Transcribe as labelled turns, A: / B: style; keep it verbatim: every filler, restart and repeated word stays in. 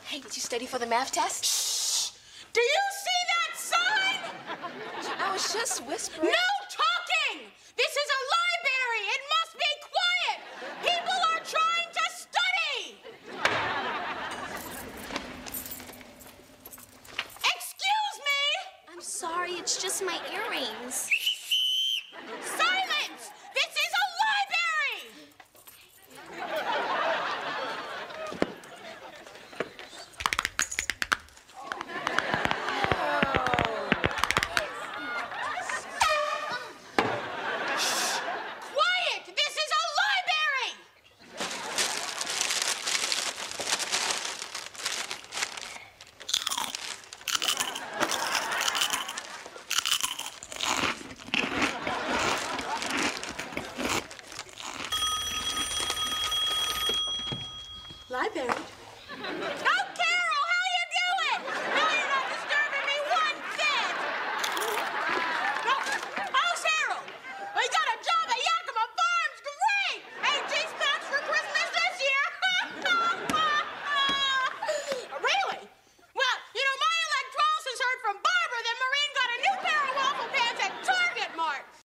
A: Hey, did you study for the math test?
B: Shh! Do you see that sign?
A: I was just whispering.
B: No talking! This is a library! It must be quiet! People are trying to study! Excuse me!
A: I'm sorry, it's just my earrings.